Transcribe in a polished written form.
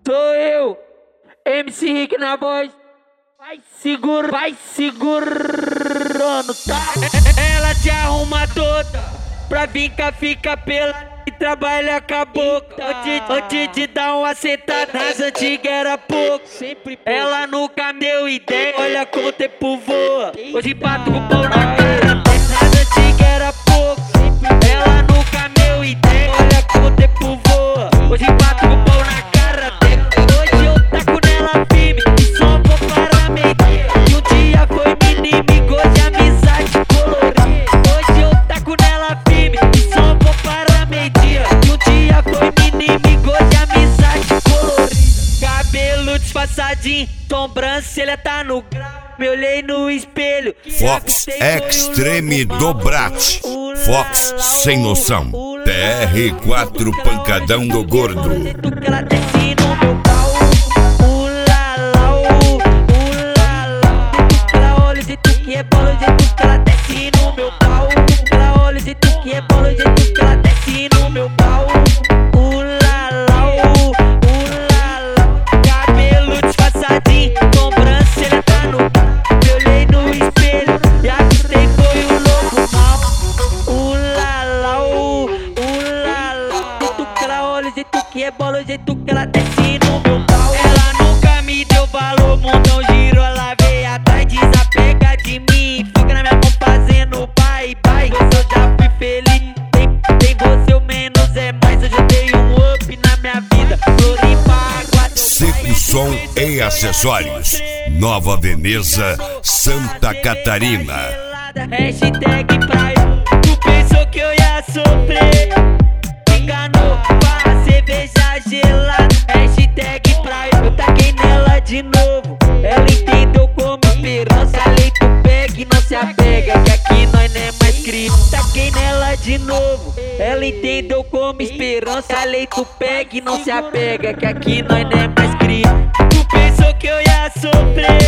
Sou eu, MC Rick na voz. Vai segurando, tá? Ela te arruma toda pra vir cá, fica pela e trabalha com a boca. Antes de dar uma sentada, nas antigas era pouco. Ela nunca deu ideia, olha como o tempo voa. Hoje bato com o pau na cara, nas antigas era pouco. Ela nunca deu ideia, olha como o tempo voa. Hoje bato com o pau na cara, hoje eu taco nela firme e só vou para meio-dia. E um dia foi inimigo de amizade colorida. Hoje eu taco nela firme e só vou para meio-dia. E um dia foi inimigo de amizade colorida. Cabelo disfarçadinho, sobrancelha tá no grau. Me olhei no espelho. Fox Extreme Dobrat. Fox sem noção. TR4 pancadão do gordo. Ela desce no meu pau. Ela olha o jeito que é bola, o jeito que ela desce no meu pau. Ela olha o jeito que é bola, o jeito que ela desce no meu pau. Cabelo disfarçadinho, sobrancelha tá no pau. Me olhei no espelho e avistei foi o louco mal. O jeito que é bola, o jeito que ela desce no meu pau. Ela nunca me deu valor, mundão girou, ela veio atrás, desapega de mim. Fica na minha mão fazendo bye bye. Você eu já fui feliz, tem você o menos é mais. Hoje eu dei um up na minha vida, Floripa, água. Seco Som e Acessórios. Nova Veneza, Santa Catarina. Hashtag praia, tu pensou que eu ia sofrer? Enganou, para cerveja gelada. Hashtag praia, eu taquei nela de novo. Ela entendeu como esperança. Leito pega e não se apega, que aqui nós não é mais crime. Taquei nela de novo. Ela entendeu como esperança. Leito pega e não se apega, que aqui nós não é mais crime. Tu pensou que eu ia sofrer?